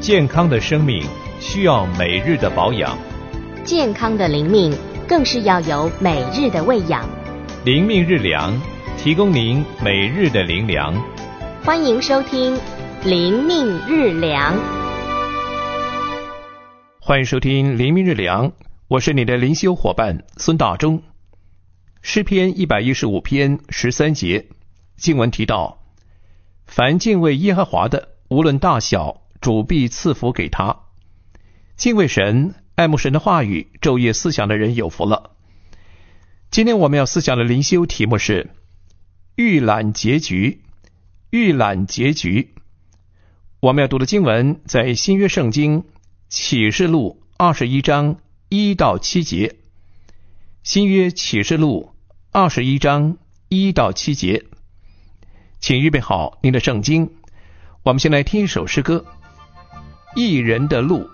健康的生命需要每日的保养， 健康的灵命更是要有每日的喂养。 灵命日粮，提供您每日的灵粮。 欢迎收听灵命日粮。 欢迎收听灵命日粮，我是你的灵修伙伴孙大中。诗篇115篇13节，经文提到，凡敬畏耶和华的，无论大小，主必赐福给他。敬畏神、爱慕神的话语，昼夜思想的人有福了。今天我们要思想的灵修题目是预览结局。预览结局，我们要读的经文在新约圣经启示录21章1到7节。新约启示录21章1到7节，请预备好您的圣经。我们先来听一首诗歌，一人的路。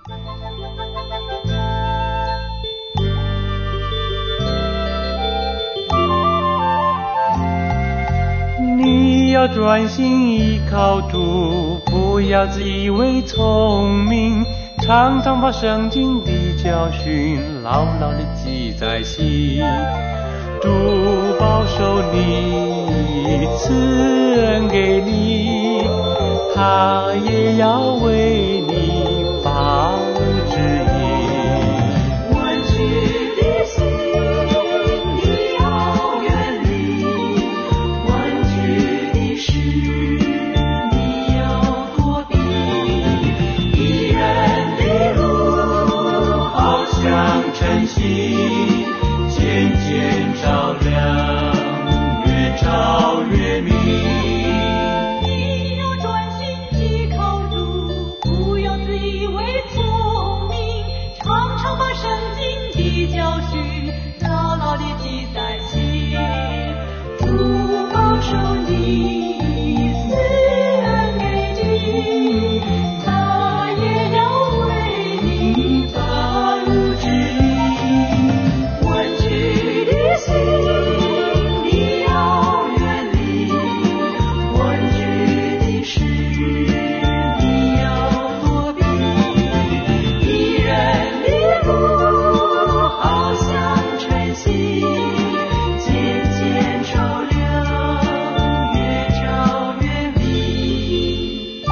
你要专心依靠主，不要自以为聪明，常常把圣经的教训牢牢地记在心。主保守你，赐恩给你，他也要为你发路指引。 弯曲的心你要远离，弯曲的事你要躲避。一人的路好像晨曦，渐渐照亮，越照越明。你要专心依靠主，不要自以为聪明，常常把圣经的教训牢牢地记在心。主保守你，赐恩给你，他也要为你发路指引。弯曲的心你要远离，弯曲的事你要躲避。一人的路好像晨曦，渐渐照亮，越照越明。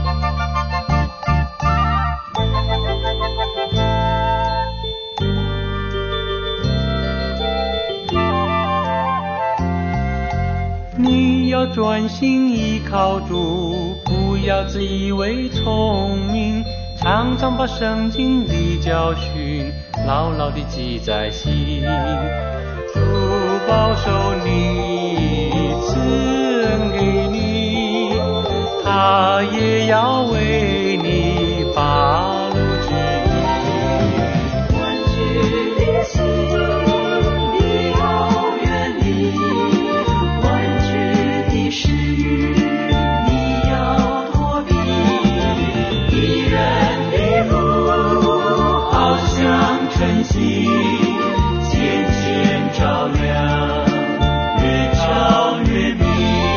你要专心依靠主，不要自以为聪明，常常把圣经的教训牢牢地记在心。主保守你，赐恩给你，他也要为你发路指引。 弯曲的心你要远离，弯曲的事你要躲避。一人的路好像晨曦，渐渐照亮，越照越明。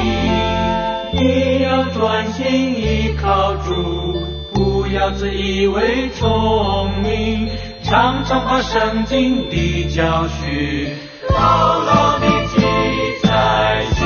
你要专心依靠主，不要自以为聪明，常常把圣经的教训牢牢地记在心。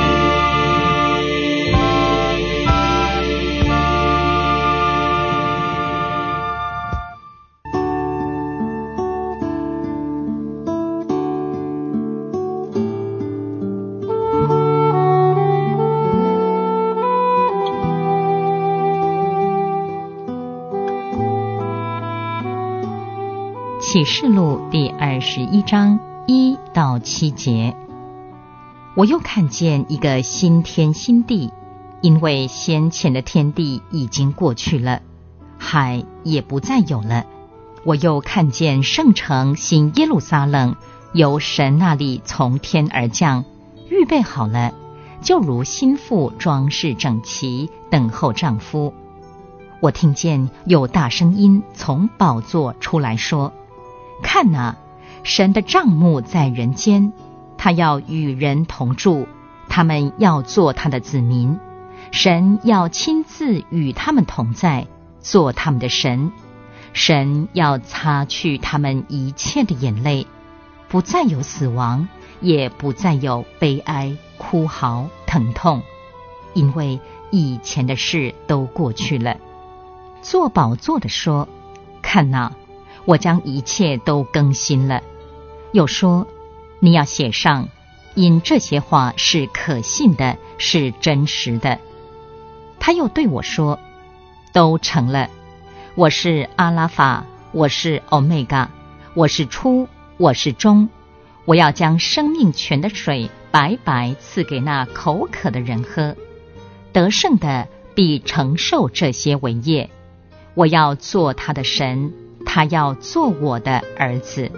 启示录第21章1到7节，我又看见一个新天新地，因为先前的天地已经过去了，海也不再有了。我又看见圣城新耶路撒冷由神那里从天而降，预备好了，就如新妇装饰整齐，等候丈夫。我听见有大声音从宝座出来说，看哪，神的帐幕在人间，他要与人同住，他们要做他的子民，神要亲自与他们同在， 做他们的神，神要擦去他们一切的眼泪，不再有死亡，也不再有悲哀、哭嚎、疼痛，因为以前的事都过去了。坐宝座的说：看哪，我将一切都更新了。又说：你要写上，因这些话是可信的，是真实的。他又对我说：都成了。我是阿拉法，我是欧米伽，我是初，我是终。我要将生命泉的水白白赐给那口渴的人喝。得胜的必承受这些为业。我要做他的神，他要做我的儿子。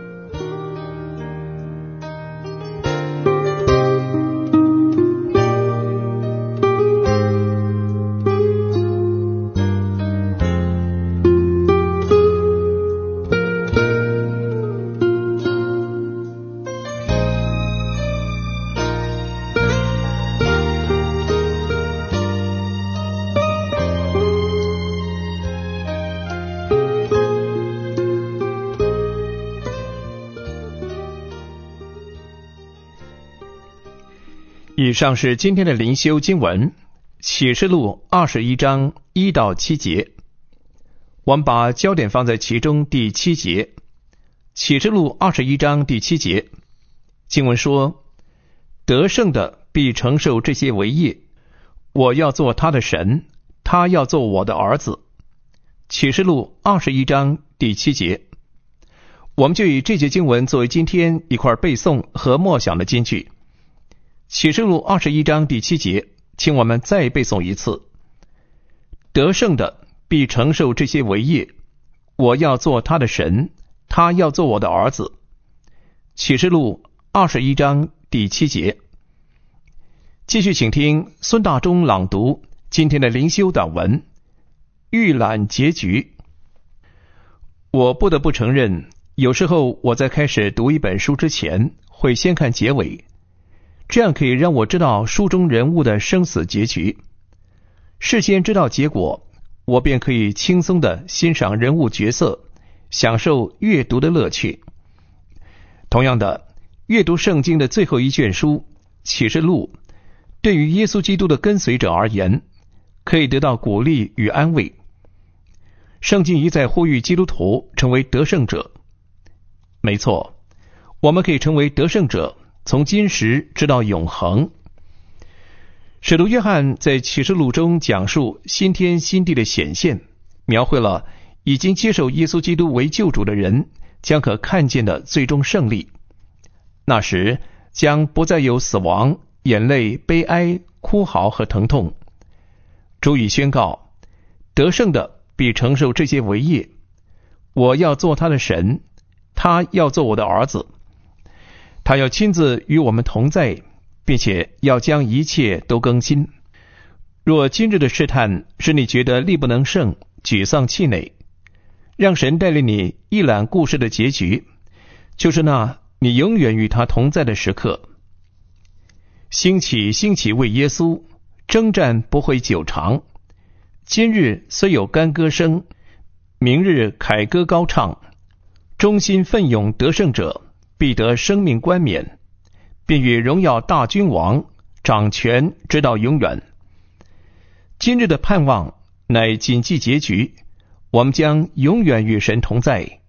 以上是今天的灵修经文，启示录21章1到7节。我们把焦点放在其中第7节。启示录21章第7节，经文说：得胜的必承受这些为业，我要做他的神，他要做我的儿子。启示录21章第7节，我们就以这节经文作为今天一块背诵和默想的金句。启示录21章第7节，请我们再背诵一次：得胜的必承受这些为业，我要做他的神，他要做我的儿子。启示录21章第7节。继续请听孙大中朗读今天的灵修短文，预览结局。我不得不承认，有时候我在开始读一本书之前，会先看结尾，这样可以让我知道书中人物的生死结局。事先知道结果，我便可以轻松地欣赏人物角色，享受阅读的乐趣。同样的，阅读圣经的最后一卷书启示录，对于耶稣基督的跟随者而言，可以得到鼓励与安慰。圣经一再呼吁基督徒成为得胜者。没错，我们可以成为得胜者，从今时直到永恒。使徒约翰在启示录中讲述新天新地的显现，描绘了已经接受耶稣基督为救主的人将可看见的最终胜利。那时将不再有死亡、眼泪、悲哀、哭嚎和疼痛。主已宣告，得胜的必承受这些为业，我要做他的神，他要做我的儿子。他要亲自与我们同在，并且要将一切都更新。若今日的试探使你觉得力不能胜、沮丧气馁，让神带领你一览故事的结局，就是那你永远与他同在的时刻。兴起，兴起，为耶稣征战不会久长。今日虽有干歌声，明日凯歌高唱。忠心奋勇得胜者，必得生命冠冕，并与荣耀大君王掌权直到永远。今日的盼望乃谨记结局，我们将永远与神同在。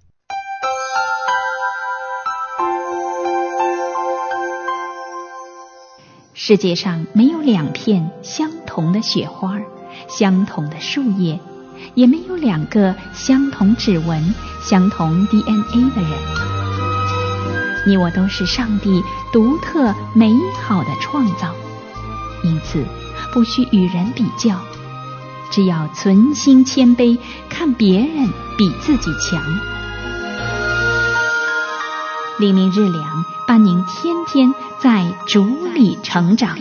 世界上没有两片相同的雪花，相同的树叶，也没有两个相同指纹、相同 DNA 的人。你我都是上帝独特美好的创造，因此不需与人比较，只要存心谦卑，看别人比自己强。黎明日良，伴您天天在主里成长。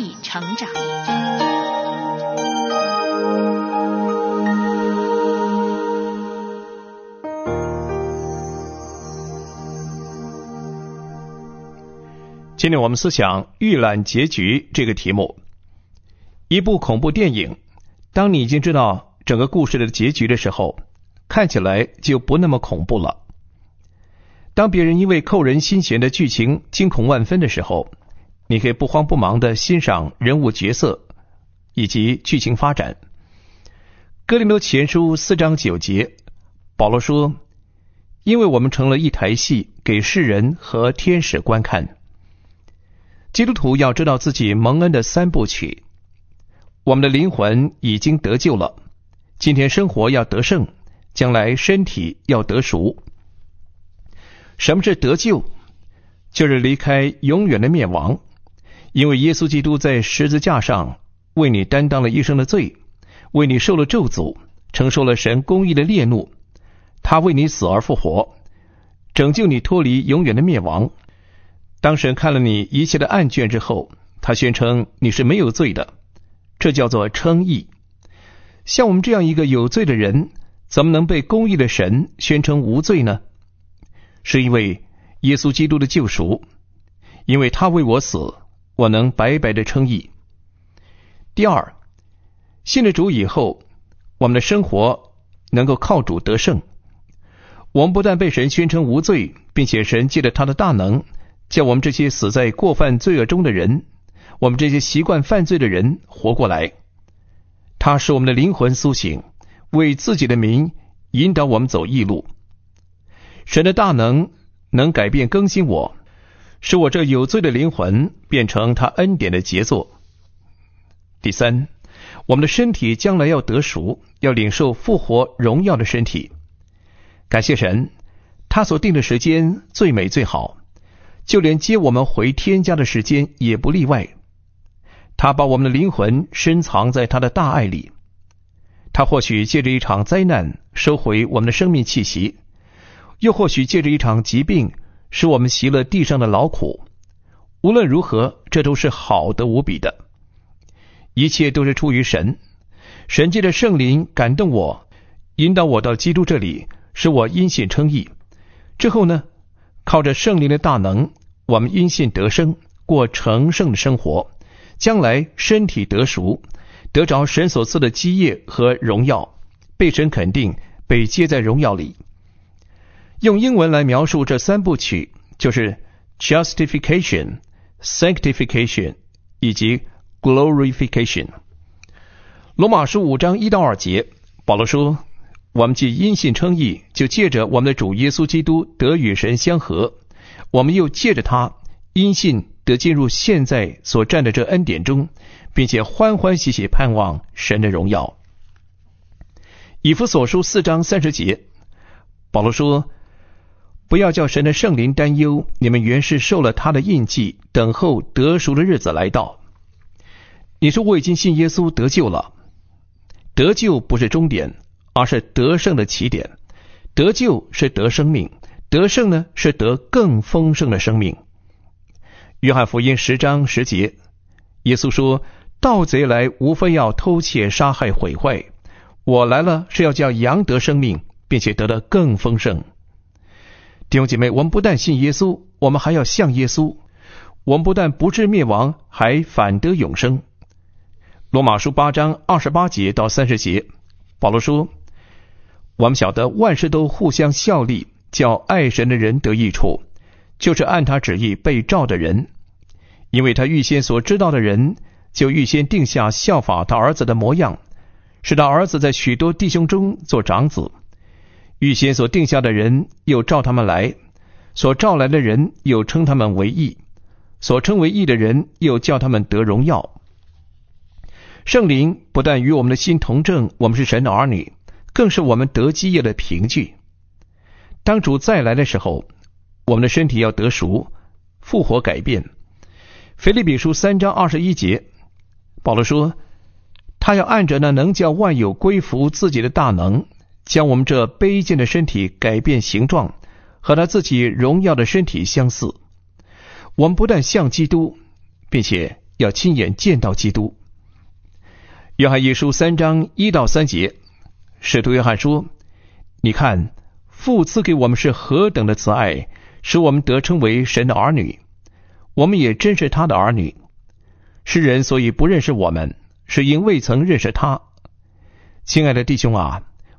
今天我们思想预览结局这个题目。一部恐怖电影，当你已经知道整个故事的结局的时候， 看起来就不那么恐怖了。当别人因为扣人心弦的剧情惊恐万分的时候，你可以不慌不忙地欣赏人物角色以及剧情发展。哥林多前书4章9节，保罗说，因为我们成了一台戏，给世人和天使观看。基督徒要知道自己蒙恩的3部曲，我们的灵魂已经得救了，今天生活要得胜，将来身体要得赎。什么是得救？就是离开永远的灭亡，因为耶稣基督在十字架上为你担当了一生的罪，为你受了咒诅，承受了神公义的烈怒，他为你死而复活，拯救你脱离永远的灭亡。当神看了你一切的案卷之后，他宣称你是没有罪的，这叫做称义。像我们这样一个有罪的人，怎么能被公义的神宣称无罪呢？是因为耶稣基督的救赎，因为他为我死，我能白白的称义。第二，信了主以后，我们的生活能够靠主得胜。我们不但被神宣称无罪，并且神借着他的大能，叫我们这些死在过犯罪恶中的人，我们这些习惯犯罪的人活过来。他使我们的灵魂苏醒，为自己的名引导我们走义路。神的大能能改变更新我，使我这有罪的灵魂变成他恩典的杰作。第三，我们的身体将来要得赎，要领受复活荣耀的身体。感谢神，他所定的时间最美最好，就连接我们回天家的时间也不例外。他把我们的灵魂深藏在他的大爱里，他或许借着一场灾难收回我们的生命气息，又或许借着一场疾病使我们习了地上的劳苦。无论如何，这都是好的无比的，一切都是出于神。神借着圣灵感动我，引导我到基督这里，使我因信称义。之后呢，靠着圣灵的大能，我们因信得生，过成圣的生活，将来身体得赎，得着神所赐的基业和荣耀，被神肯定，被接在荣耀里。用英文来描述这3部曲，就是 justification、sanctification 以及 glorification。 罗马书5章1到2节，保罗说，我们既因信称义，就借着我们的主耶稣基督得与神相合，我们又借着他因信得进入现在所占的这恩典中，并且欢欢喜喜盼望神的荣耀。以弗所书4章30节，保罗说，不要叫神的圣灵担忧，你们原是受了他的印记，等候得赎的日子来到。你说我已经信耶稣得救了，得救不是终点，而是得胜的起点。得救是得生命，得胜呢是得更丰盛的生命。约翰福音10章10节，耶稣说，盗贼来无非要偷窃杀害毁坏，我来了是要叫羊得生命，并且得得更丰盛。弟兄姐妹，我们不但信耶稣，我们还要像耶稣。我们不但不致灭亡，还反得永生。罗马书8章28节到30节，保罗说，我们晓得万事都互相效力，叫爱神的人得益处，就是按他旨意被召的人。因为他预先所知道的人，就预先定下效法他儿子的模样，使他儿子在许多弟兄中做长子。预先所定下的人，又召他们来；所召来的人，又称他们为义；所称为义的人，又叫他们得荣耀。圣灵不但与我们的心同证，我们是神的儿女，更是我们得基业的凭据。当主再来的时候，我们的身体要得赎，复活改变。腓立比书3章21节，保罗说，他要按着那能叫万有归服自己的大能，将我们这卑贱的身体改变形状，和他自己荣耀的身体相似。我们不但像基督，并且要亲眼见到基督。约翰一书3章1到3节，使徒约翰说，你看，父赐给我们是何等的慈爱，使我们得称为神的儿女，我们也真是他的儿女。世人所以不认识我们，是因未曾认识他。亲爱的弟兄啊，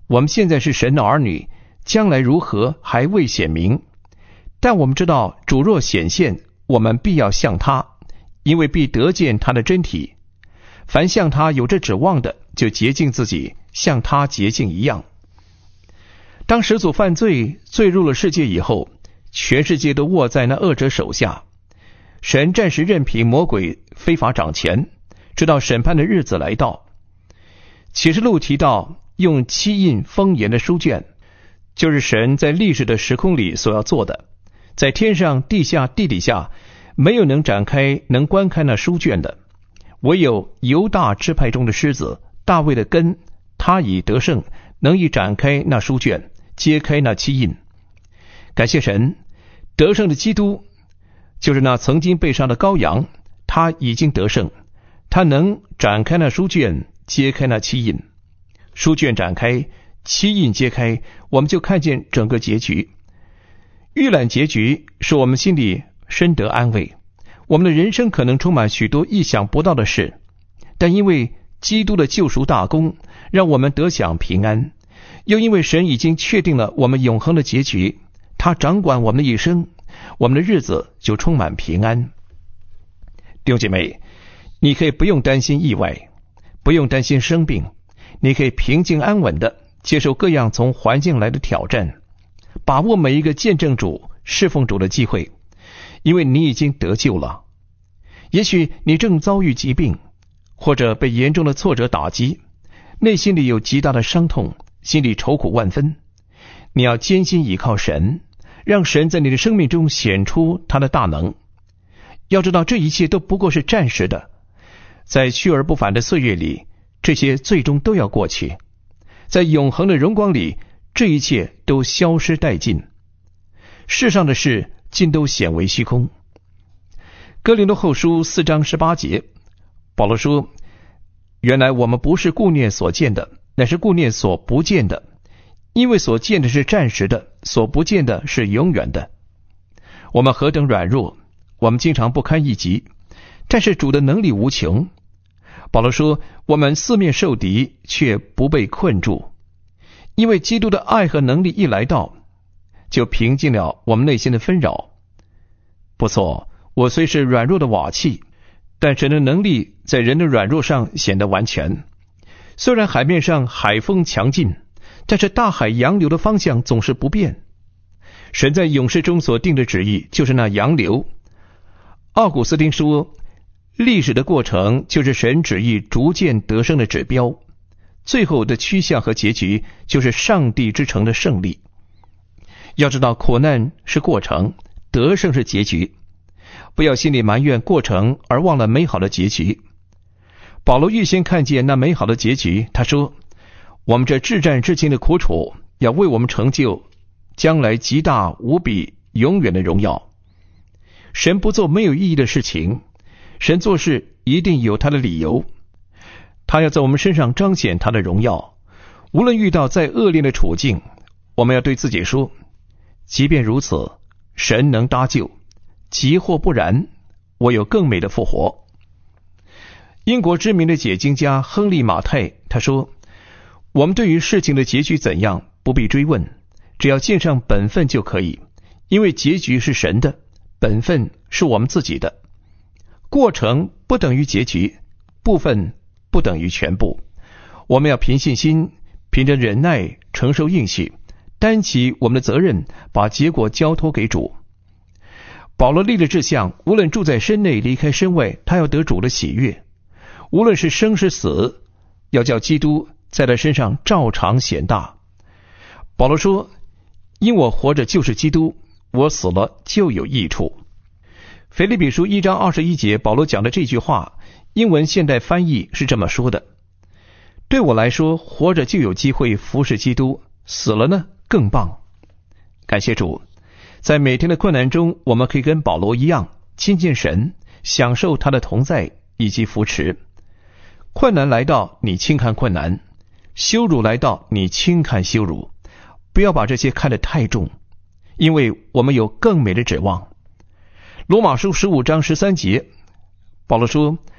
我们现在是神的儿女，将来如何还未显明，但我们知道主若显现，我们必要像他，因为必得见他的真体。凡像他有这指望的，就洁净自己，像他洁净一样。当始祖犯罪，罪入了世界以后，全世界都握在那恶者手下。神暂时任凭魔鬼非法掌权，直到审判的日子来到。启示录提到用七印封严的书卷，就是神在历史的时空里所要做的。在天上地下地底下，没有能展开能观看那书卷的，唯有犹大支派中的狮子大卫的根，他已得胜，能以展开那书卷，揭开那七印。感谢神，得胜的基督就是那曾经被杀的羔羊，他已经得胜，他能展开那书卷，揭开那七印。书卷展开，七印揭开，我们就看见整个结局。预览结局，使我们心里深得安慰。我们的人生可能充满许多意想不到的事，但因为基督的救赎大功，让我们得享平安，又因为神已经确定了我们永恒的结局，他掌管我们的一生，我们的日子就充满平安。弟兄姐妹，你可以不用担心意外，不用担心生病，你可以平静安稳的接受各样从环境来的挑战，把握每一个见证主、侍奉主的机会，因为你已经得救了。也许你正遭遇疾病，或者被严重的挫折打击，内心里有极大的伤痛，心里愁苦万分。你要坚心倚靠神，让神在你的生命中显出他的大能。要知道这一切都不过是暂时的，在去而不返的岁月里，这些最终都要过去，在永恒的荣光里，这一切都消失殆尽，世上的事尽都显为虚空。哥林多后书4章18节，保罗说，原来我们不是顾念所见的，乃是顾念所不见的，因为所见的是暂时的，所不见的是永远的。我们何等软弱，我们经常不堪一击，但是主的能力无穷。保罗说，我们四面受敌，却不被困住，因为基督的爱和能力一来到，就平静了我们内心的纷扰。不错，我虽是软弱的瓦器，但神的能力在人的软弱上显得完全。虽然海面上海风强劲，但是大海洋流的方向总是不变。神在永世中所定的旨意就是那洋流。奥古斯丁说，历史的过程就是神旨意逐渐得胜的指标，最后的趋向和结局就是上帝之城的胜利。要知道，苦难是过程，得胜是结局。不要心里埋怨过程而忘了美好的结局。保罗预先看见那美好的结局，他说，我们这至战至轻的苦楚，要为我们成就将来极大无比永远的荣耀。神不做没有意义的事情，神做事一定有他的理由，他要在我们身上彰显他的荣耀。无论遇到再恶劣的处境，我们要对自己说，即便如此，神能搭救，即或不然，我有更美的复活。英国知名的解经家亨利·马太他说，我们对于事情的结局怎样不必追问，只要尽上本分就可以，因为结局是神的，本分是我们自己的。过程不等于结局，部分不等于全部。我们要凭信心，凭着忍耐承受应许，担起我们的责任，把结果交托给主。保罗立了志向，无论住在身内离开身外，他要得主的喜悦。无论是生是死，要叫基督在他身上照常显大。保罗说，因我活着就是基督，我死了就有益处。腓立比书1章21节，保罗讲的这句话，英文现代翻译是这么说的，对我来说，活着就有机会服侍基督，死了呢更棒。感谢主，在每天的困难中，我们可以跟保罗一样亲近神，享受他的同在以及扶持。困难来到，你轻看困难；羞辱来到，你轻看羞辱。不要把这些看得太重，因为我们有更美的指望。罗马书15章13节，保罗说，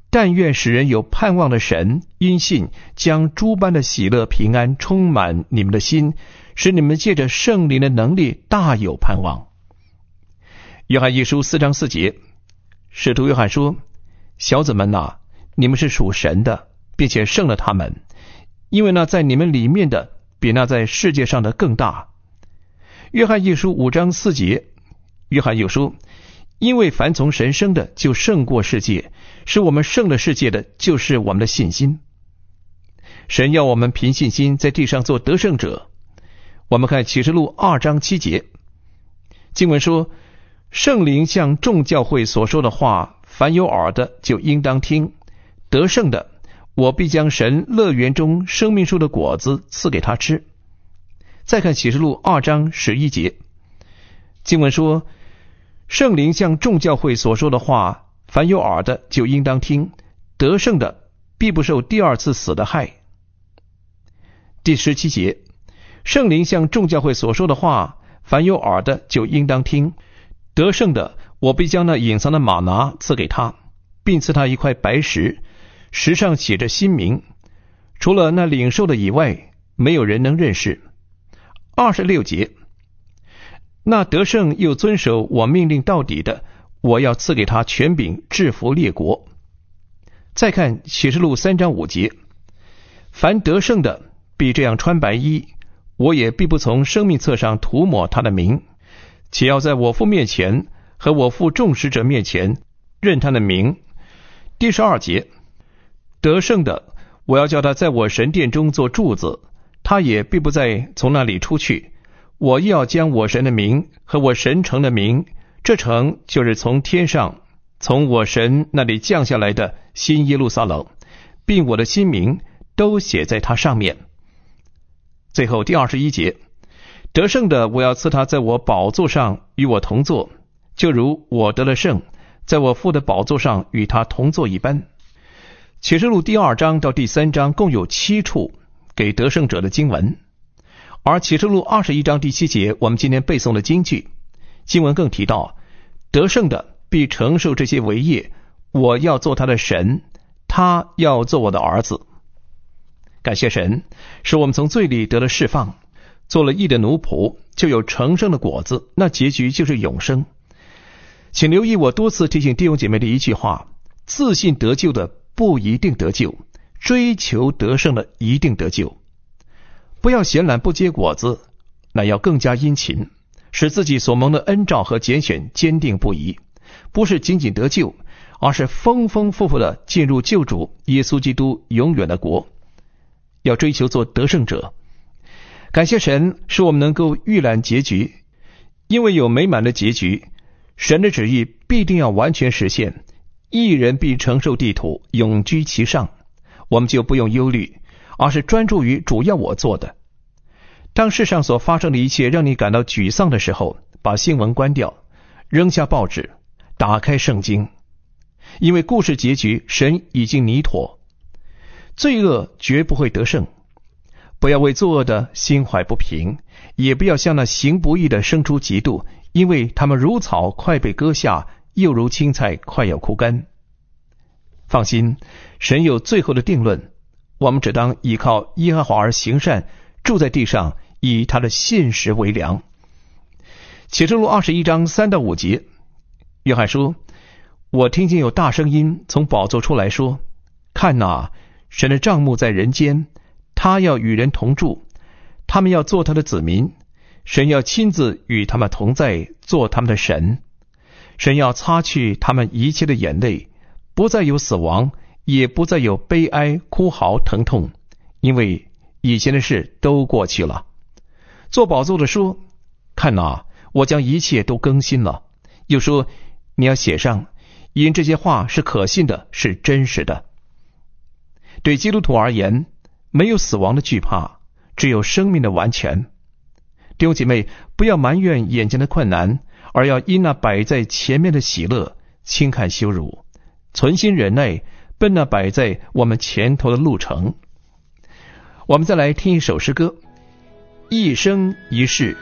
但愿使人有盼望的神，因信将诸般的喜乐平安充满你们的心，使你们借着圣灵的能力大有盼望。约翰一书4章4节，使徒约翰说：小子们啊，你们是属神的，并且胜了他们，因为那在你们里面的比那在世界上的更大。约翰一书5章4节，约翰又说：因为凡从神生的就胜过世界，使我们胜了世界的就是我们的信心。神要我们凭信心在地上做得胜者。我们看启示录2章7节，经文说：圣灵向众教会所说的话，凡有耳的就应当听。得胜的，我必将神乐园中生命树的果子赐给他吃。再看启示录2章11节，经文说：圣灵向众教会所说的话，凡有耳的就应当听。得胜的，必不受第二次死的害。第17节，圣灵向众教会所说的话，凡有耳的就应当听。得胜的，我必将那隐藏的玛拿赐给他，并赐他一块白石，石上写着新名，除了那领受的以外，没有人能认识。26节，那得胜又遵守我命令到底的，我要赐给他权柄制服列国。再看启示录3章5节，凡得胜的必这样穿白衣，我也必不从生命册上涂抹他的名，且要在我父面前和我父众使者面前认他的名。第12节，得胜的，我要叫他在我神殿中做柱子，他也必不再从那里出去。我又要将我神的名和我神城的名，这城就是从天上从我神那里降下来的新耶路撒冷，并我的新名都写在它上面。最后第21节，得胜的，我要赐他在我宝座上与我同坐，就如我得了胜，在我父的宝座上与他同坐一般。启示录第2章到第3章共有7处给得胜者的经文，而启示录21章第7节我们今天背诵的经句，经文更提到得胜的必承受这些为业，我要做他的神，他要做我的儿子。感谢神，使我们从罪里得了释放，做了义的奴仆，就有成生的果子，那结局就是永生。请留意我多次提醒弟兄姐妹的一句话：自信得救的不一定得救，追求得胜的一定得救。不要闲懒不结果子，乃要更加殷勤，使自己所蒙的恩召和拣选坚定不移，不是仅仅得救，而是丰丰富富的进入救主耶稣基督永远的国。要追求做得胜者。感谢神，使我们能够预览结局，因为有美满的结局，神的旨意必定要完全实现，义人必承受地土，永居其上。我们就不用忧虑，而是专注于主要我做的。当世上所发生的一切让你感到沮丧的时候，把新闻关掉，扔下报纸，打开圣经，因为故事结局神已经拟妥。罪恶绝不会得胜，不要为作恶的心怀不平，也不要向那行不义的生出嫉妒，因为他们如草快被割下，又如青菜快要枯干。放心，神有最后的定论，我们只当依靠耶和华而行善，住在地上，以他的信实为粮。启示录21章3到5节，约翰说：我听见有大声音从宝座出来说，看哪，神的帐幕在人间，他要与人同住，他们要做他的子民，神要亲自与他们同在，做他们的神。神要擦去他们一切的眼泪，不再有死亡，也不再有悲哀、哭嚎、疼痛，因为以前的事都过去了。做宝座的说，看哪，我将一切都更新了。又说，你要写上，因这些话是可信的，是真实的。对基督徒而言，没有死亡的惧怕，只有生命的完全。弟兄姐妹，不要埋怨眼前的困难，而要因那摆在前面的喜乐轻看羞辱，存心忍耐，奔那摆在我们前头的路程。我们再来听一首诗歌，一生一世。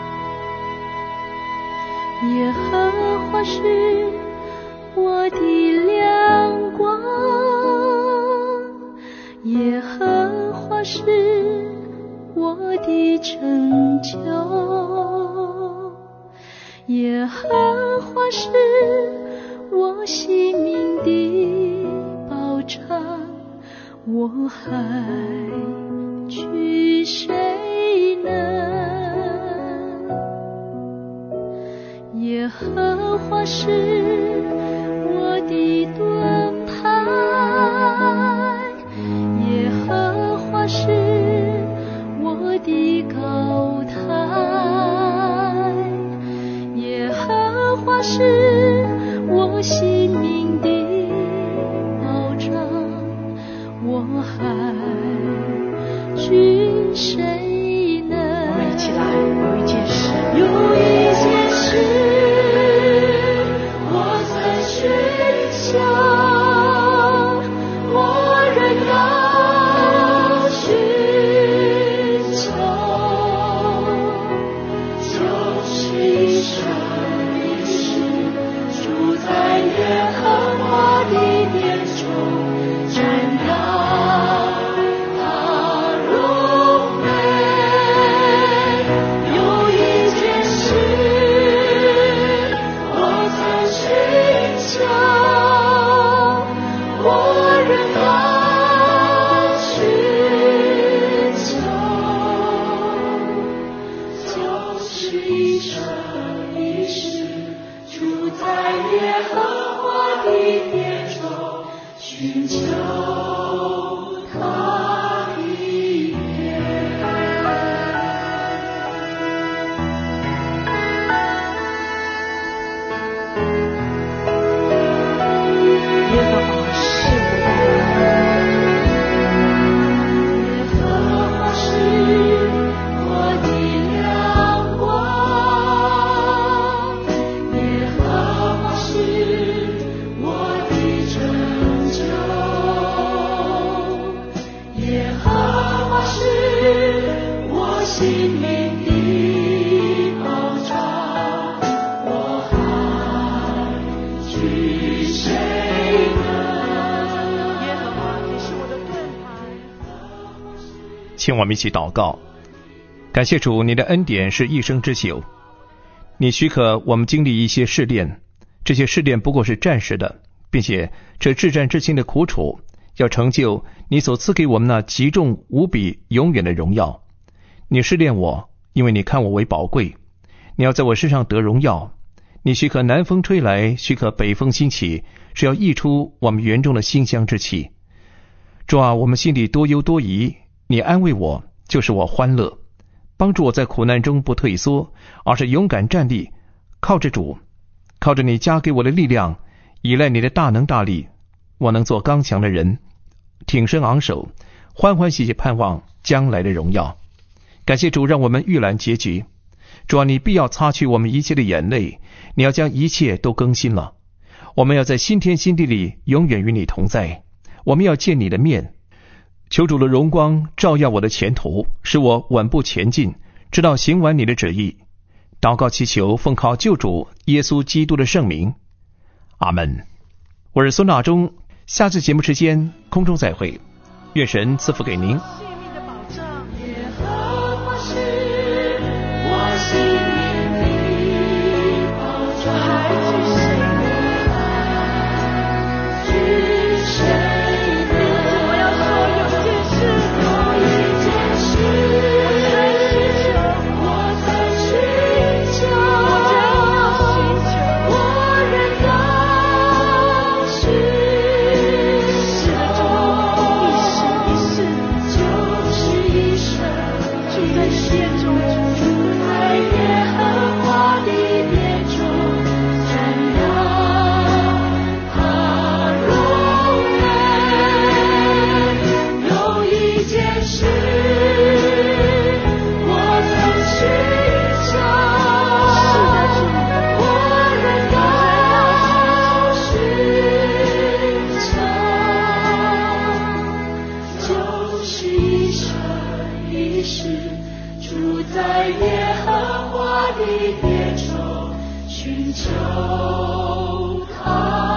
耶和华是我的耶和华是我的拯救，耶和华是我性命的保障，我还惧谁呢？耶和华是我的盾牌，耶和华是我的高台，耶和华是我性命的保障，我还惧谁呢？我们一起来，有一件事，我在寻求，我仍要寻求，就是一生一世住在耶和华的殿中，瞻仰他荣美。有一件事我在寻求，我仍要寻求，就是一生一世住在耶和华的殿中，寻求他的面。耶和华是我的亮光，耶和华是我的拯救，耶和华是我性命的保障，我还惧谁呢？耶和华你是我的盾牌。 请我们一起祷告。感谢主，你的恩典是一生之久，你许可我们经历一些试炼，这些试炼不过是暂时的，并且这至战至轻的苦楚要成就你所赐给我们那极重无比永远的荣耀。你试炼我，因为你看我为宝贵，你要在我身上得荣耀。你许可南风吹来，许可北风兴起，是要溢出我们园中的馨香之气。主啊，我们心里多忧多疑，你安慰我，就是我欢乐，帮助我在苦难中不退缩，而是勇敢站立，靠着主，靠着你加给我的力量，依赖你的大能大力，我能做刚强的人，挺身昂首，欢欢喜喜盼望将来的荣耀。感谢主，让我们预览结局。主啊，你必要擦去我们一切的眼泪，你要将一切都更新了。我们要在新天新地里永远与你同在，我们要见你的面。求主的荣光照耀我的前途，使我稳步前进，直到行完你的旨意。祷告祈求，奉靠救主耶稣基督的圣名，阿们。我是孙大中，下次节目时间空中再会，愿神赐福给您。 耶和华是我性命的保障，惧谁呢？我要说有件事，我在寻求，我仍要寻求，就是一生住在殿中，住在耶和华的殿中，瞻仰他荣美。有一件事我在寻求，我仍要寻求，就是一生一世住在耶和华的殿中，寻求他。